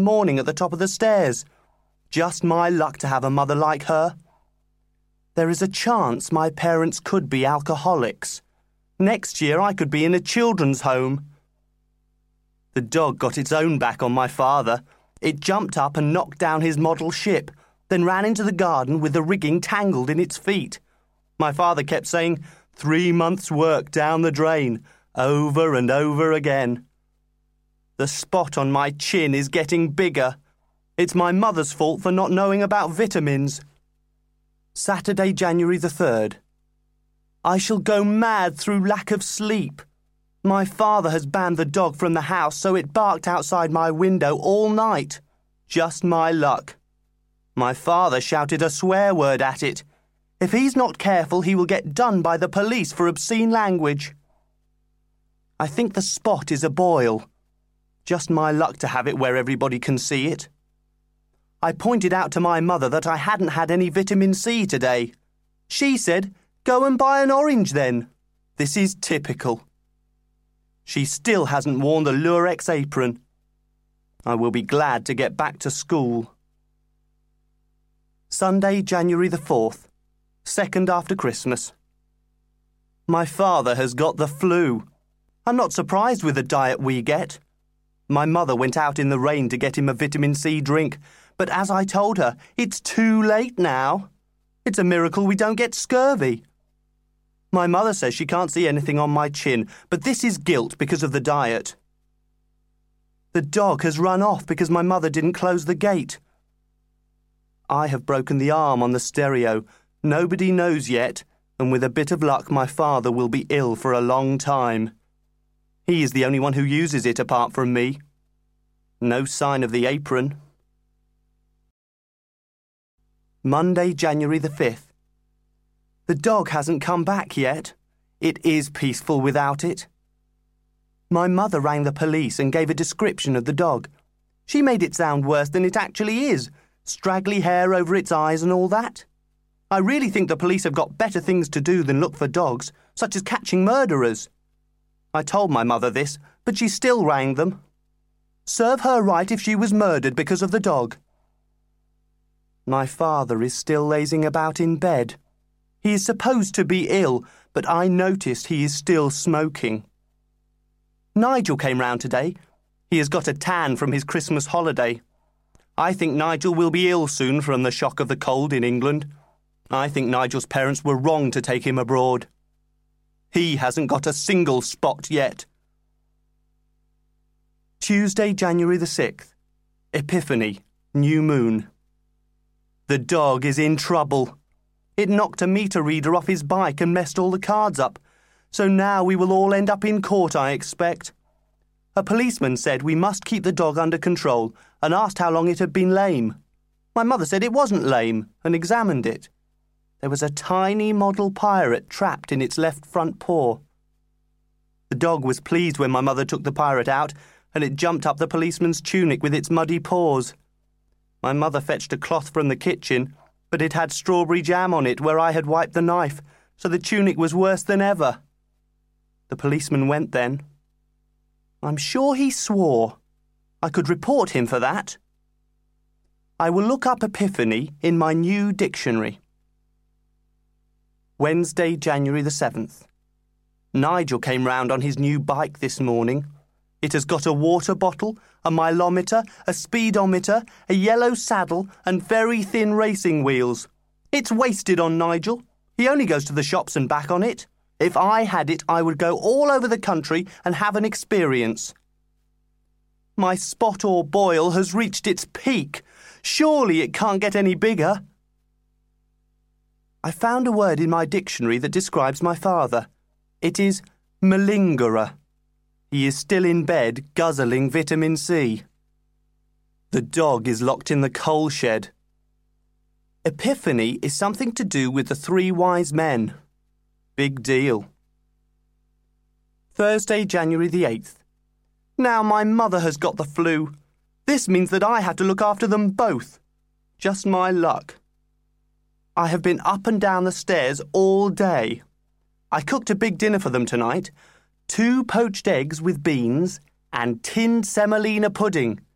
morning at the top of the stairs. Just my luck to have a mother like her. There is a chance my parents could be alcoholics. Next year I could be in a children's home. The dog got its own back on my father. It jumped up and knocked down his model ship, then ran into the garden with the rigging tangled in its feet. My father kept saying, 3 months' work down the drain, over and over again. The spot on my chin is getting bigger. It's my mother's fault for not knowing about vitamins. Saturday, January the 3rd. I shall go mad through lack of sleep. My father has banned the dog from the house, so it barked outside my window all night. Just my luck. My father shouted a swear word at it. If he's not careful, he will get done by the police for obscene language. I think the spot is a boil. Just my luck to have it where everybody can see it. I pointed out to my mother that I hadn't had any vitamin C today. She said, "Go and buy an orange then." This is typical. She still hasn't worn the Lurex apron. I will be glad to get back to school. Sunday, January the 4th, 2nd after Christmas. My father has got the flu. I'm not surprised with the diet we get. My mother went out in the rain to get him a vitamin C drink, but as I told her, it's too late now. It's a miracle we don't get scurvy. My mother says she can't see anything on my chin, but this is guilt because of the diet. The dog has run off because my mother didn't close the gate. I have broken the arm on the stereo. Nobody knows yet, and with a bit of luck my father will be ill for a long time. He is the only one who uses it apart from me. No sign of the apron. Monday, January the 5th. The dog hasn't come back yet. It is peaceful without it. My mother rang the police and gave a description of the dog. She made it sound worse than it actually is. Straggly hair over its eyes and all that. I really think the police have got better things to do than look for dogs, such as catching murderers. I told my mother this, but she still rang them. Serve her right if she was murdered because of the dog. My father is still lazing about in bed. He is supposed to be ill, but I noticed he is still smoking. Nigel came round today. He has got a tan from his Christmas holiday. I think Nigel will be ill soon from the shock of the cold in England. I think Nigel's parents were wrong to take him abroad. He hasn't got a single spot yet. Tuesday, January the 6th. Epiphany, new moon. The dog is in trouble. It knocked a meter reader off his bike and messed all the cards up. So now we will all end up in court, I expect. A policeman said we must keep the dog under control and asked how long it had been lame. My mother said it wasn't lame and examined it. There was a tiny model pirate trapped in its left front paw. The dog was pleased when my mother took the pirate out, and it jumped up the policeman's tunic with its muddy paws. My mother fetched a cloth from the kitchen, but it had strawberry jam on it where I had wiped the knife, so the tunic was worse than ever. The policeman went then. I'm sure he swore. I could report him for that. I will look up Epiphany in my new dictionary. Wednesday, January the 7th. Nigel came round on his new bike this morning. It has got a water bottle, a mileometer, a speedometer, a yellow saddle and very thin racing wheels. It's wasted on Nigel. He only goes to the shops and back on it. If I had it, I would go all over the country and have an experience. My spot or boil has reached its peak. Surely it can't get any bigger. I found a word in my dictionary that describes my father. It is malingerer. He is still in bed, guzzling vitamin C. The dog is locked in the coal shed. Epiphany is something to do with the 3 wise men. Big deal. Thursday, January the 8th. Now my mother has got the flu. This means that I have to look after them both. Just my luck. I have been up and down the stairs all day. I cooked a big dinner for them tonight. 2 poached eggs with beans and tinned semolina pudding.